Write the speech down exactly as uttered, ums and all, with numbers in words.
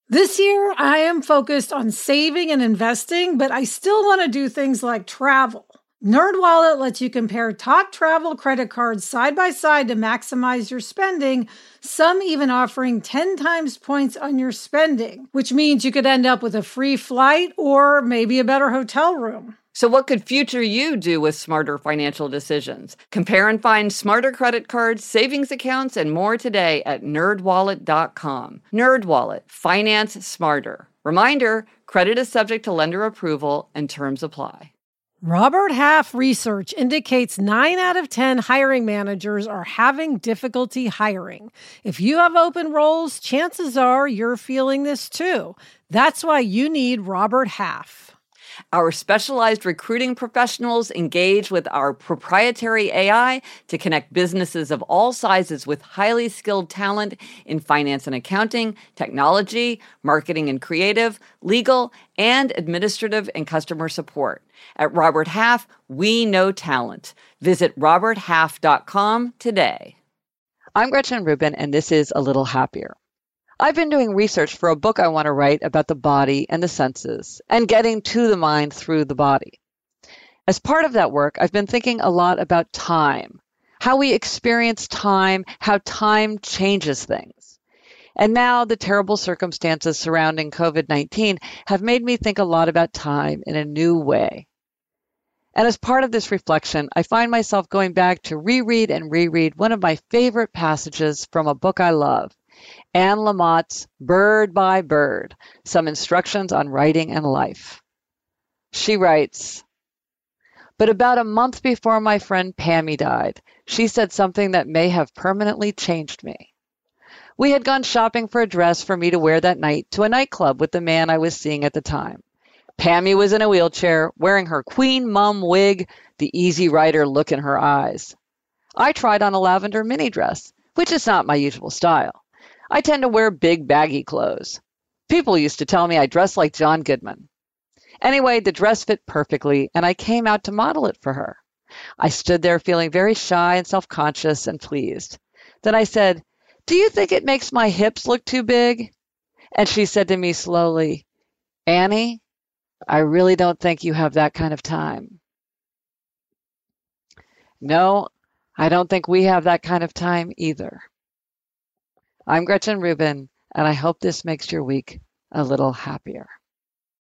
This year, I am focused on saving and investing, but I still want to do things like travel. NerdWallet lets you compare top travel credit cards side by side to maximize your spending, some even offering ten times points on your spending, which means you could end up with a free flight or maybe a better hotel room. So what could future you do with smarter financial decisions? Compare and find smarter credit cards, savings accounts, and more today at nerd wallet dot com. NerdWallet, finance smarter. Reminder, credit is subject to lender approval and terms apply. Robert Half research indicates nine out of ten hiring managers are having difficulty hiring. If you have open roles, chances are you're feeling this too. That's why you need Robert Half. Our specialized recruiting professionals engage with our proprietary A I to connect businesses of all sizes with highly skilled talent in finance and accounting, technology, marketing and creative, legal, and administrative and customer support. At Robert Half, we know talent. Visit robert half dot com today. I'm Gretchen Rubin, and this is A Little Happier. I've been doing research for a book I want to write about the body and the senses, and getting to the mind through the body. As part of that work, I've been thinking a lot about time, how we experience time, how time changes things. And now the terrible circumstances surrounding covid nineteen have made me think a lot about time in a new way. And as part of this reflection, I find myself going back to reread and reread one of my favorite passages from a book I love, Anne Lamott's Bird by Bird, Some Instructions on Writing and Life. She writes, "But about a month before my friend Pammy died, she said something that may have permanently changed me. We had gone shopping for a dress for me to wear that night to a nightclub with the man I was seeing at the time. Pammy was in a wheelchair, wearing her Queen Mum wig, the easy rider look in her eyes. I tried on a lavender mini dress, which is not my usual style. I tend to wear big, baggy clothes. People used to tell me I dressed like John Goodman. Anyway, the dress fit perfectly, and I came out to model it for her. I stood there feeling very shy and self-conscious and pleased. Then I said, 'Do you think it makes my hips look too big?' And she said to me slowly, 'Annie, I really don't think you have that kind of time.' No, I don't think we have that kind of time either." I'm Gretchen Rubin, and I hope this makes your week a little happier.